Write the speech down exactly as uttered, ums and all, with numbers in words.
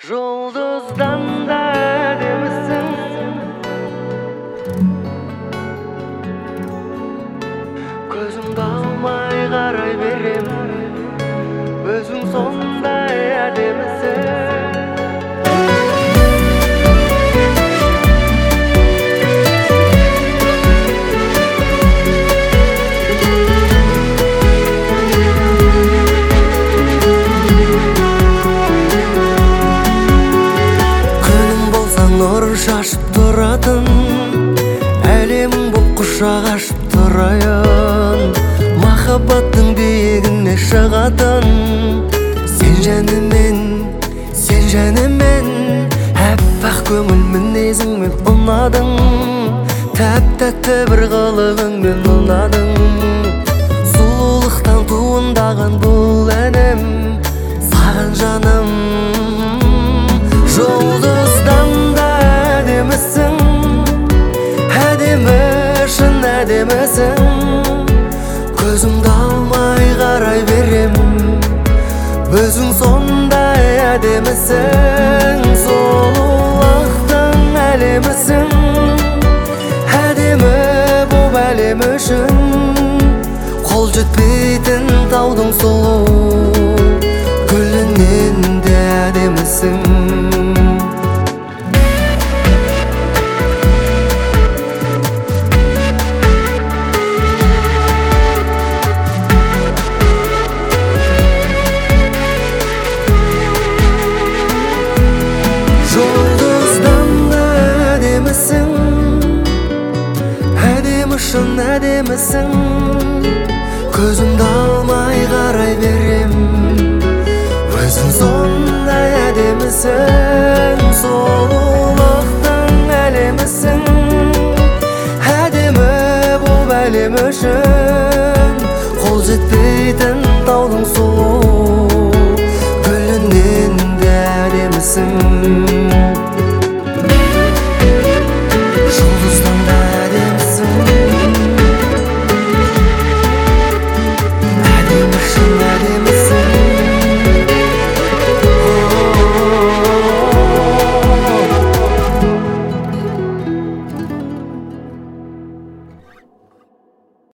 Жұлдыздан да әдемісің, көзімді алмай қарай берем, өзің сондай әдемісің. Нұрын шашып тұратын, әлемің боп құшақ ашып тұрайын. Махаббаттың биігіне шығатын, сен жәнімен, сен жәнімен. Әппақ көңіл мінезіңмен ұнадың, тәп-тәтті бір қылығыңмен ұнадың. Сұлулықтан туындаған бұл әнім, саған жаным. Жұлдыздан да әдемісің, әдемі шын әдемісің. Көзімді алмай қарай берем, өзің сондай әдемісің. Сұлулықтың әлемісің, әдемі боп әлем үшін. Қол жетпейтін таудың сұлу, гүлінен де әдемісің. Шын әдемісің, көзімді алмай қарай берем, өзің сондай әдемісің. Сұлулықтың әлемісің, әдемі боп әлем үшін. Қол жетпей